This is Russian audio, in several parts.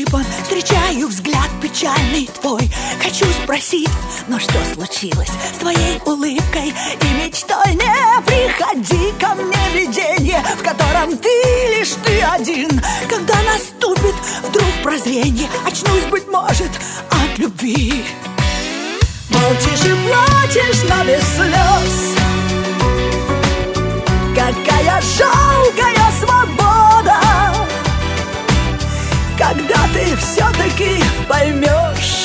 засыпан. Встречаю взгляд печальный твой. Хочу спросить, но что случилось с твоей улыбкой и мечтой? Не приходи ко мне, видение, в котором ты лишь ты один. Когда наступит вдруг прозрение, очнусь, быть может, от любви. Молчишь и плачешь, но без слез. Какая жалкая свобода, когда ты все-таки поймешь,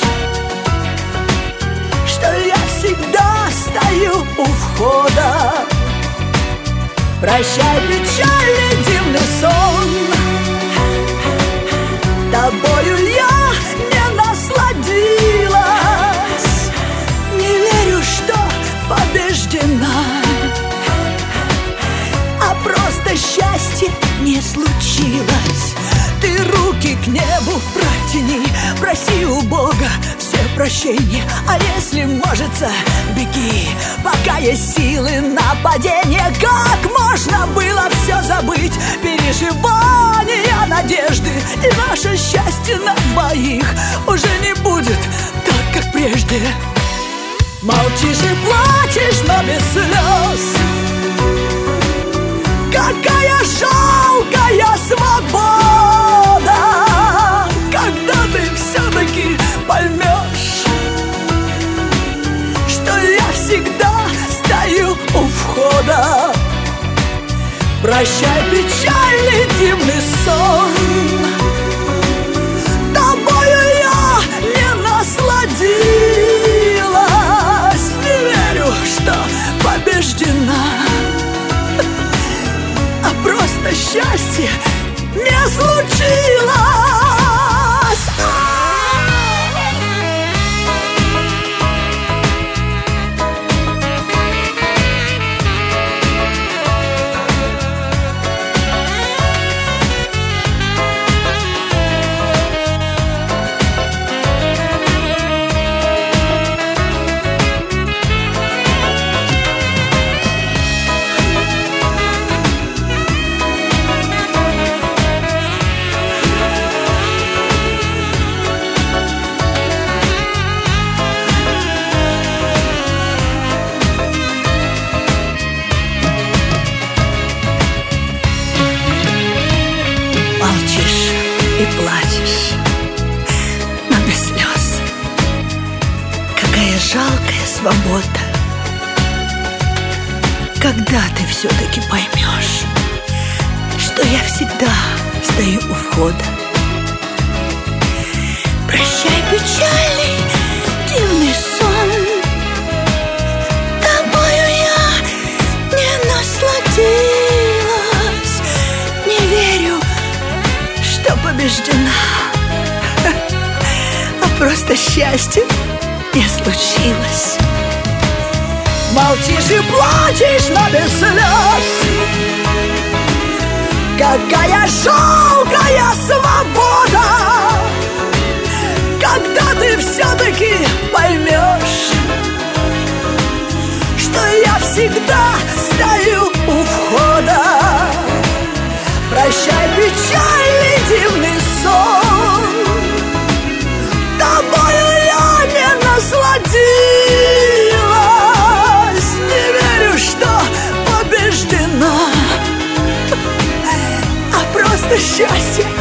что я всегда стою у входа. Прощай, печальный дивный сон, тобою я не насладилась. Не верю, что побеждена, а просто счастье не случилось. Ты руки к небу протяни, проси у Бога все прощения. А если может, беги, пока есть силы на падение. Как можно было все забыть? Переживания, надежды и наше счастье на двоих уже не будет так, как прежде. Молчишь и плачешь, но без слез. Какая жалкая свобода, когда ты все-таки поймешь, что я всегда стою у входа. Прощай, печальный дивный сон, тобою я не насладилась. Не верю, что побеждена, просто счастье не случилось. И плачешь, но без слез. Какая жалкая свобода, когда ты все-таки поймешь, что я всегда стою у входа. Прощай, печальный дивный сон, тобою я не насладилась. Не верю, что побеждена, а просто счастье не случилось. Молчишь и плачешь, но без слез. Какая жалкая свобода, когда ты все-таки поймешь, что я всегда стою у входа. Прощай, печальный дивный сон, тобою я не насладилась. Не верю, что побеждена, а просто счастье